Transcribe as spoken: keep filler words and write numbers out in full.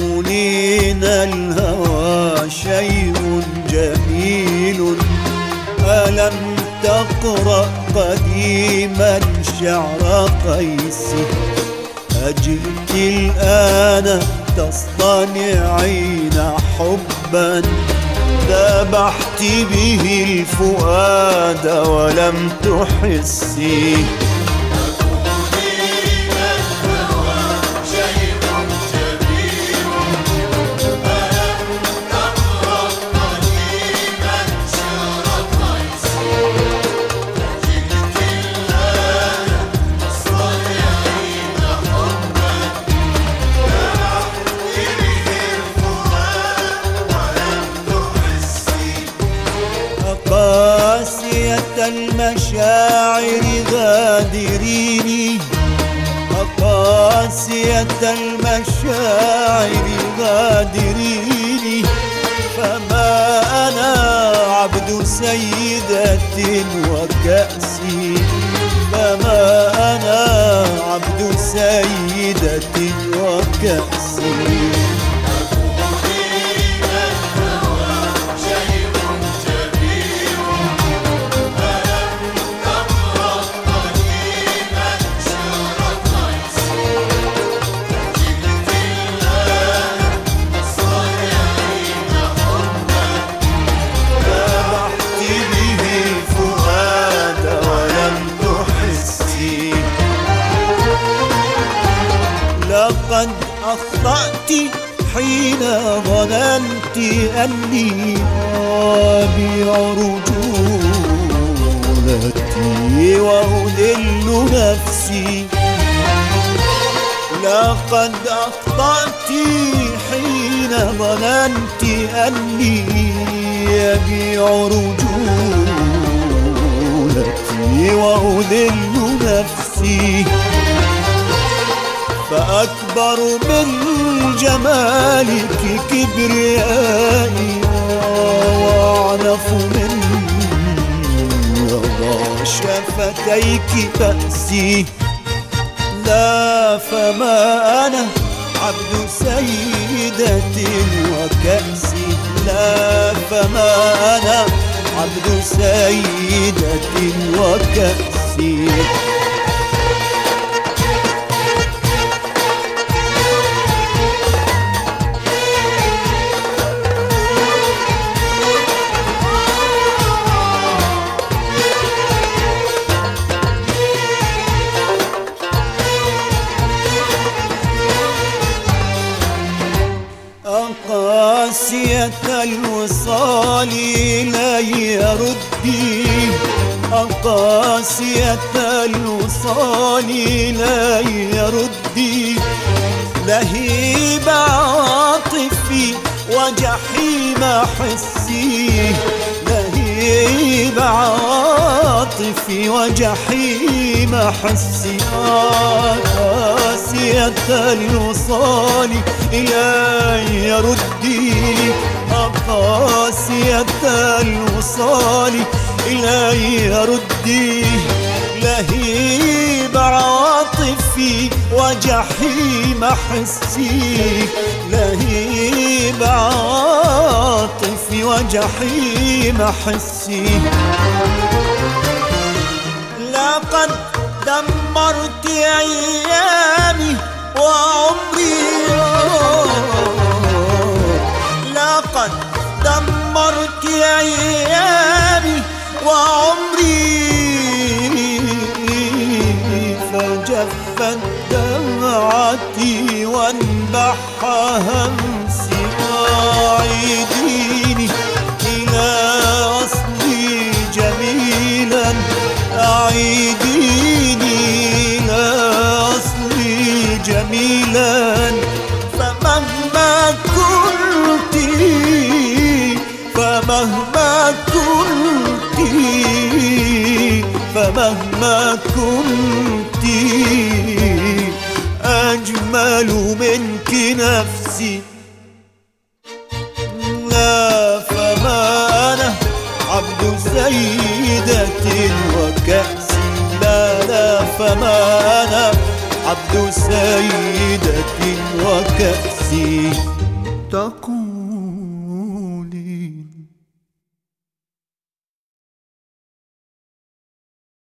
مؤمنين الهوى شيء جميل. ألم تقرأ قديما شعر قيس؟ أجئت الآن تصطنعين حبا ذبحت به الفؤاد ولم تحسي. قاسية المشاعر غادريني، قاسية المشاعر غادريني. فما أنا عبد سيدة وكأسي، فما أنا عبد سيدة وكأسي. لقد أخطأت حين ظننت أني أبيع رجولتي وأذل نفسي. لقد أخطأت حين ظننت أني أبيع رجولتي وأذل نفسي. فأكبر من جمالك كبريائي وأعنف من رضا شفتيك بأسي. لا فما أنا عبد سيدة وكأسي، لا فما أنا عبد سيدة وكأسي. قاسية الوصال إلي ردي، قاسية الوصال إلي ردي. لهيب عاطفي وجحيم حسي، لهيب عاطفي وجحيم حسي. قاسية الوصال إلي ردي، قاسية الوصال إلي ردي. لهيب عاطفي وجحيم حسي، لهيب عاطفي وجحيم حسي. لقد دمرت أيامي وعمري، لقد دمرت أيامي وعمري. فجفت دمعتي وانبح همسي. أعيديني إلى أصلي جميلا، أعيديني إلى أصلي جميلا. فمهما كنت فمهما كنت فمهما كنت أجمل منك نفسي. لا فما أنا عبد سيدة وكأسي، لا لا فما أنا عبد سيدة وكأسي. نفسي تقول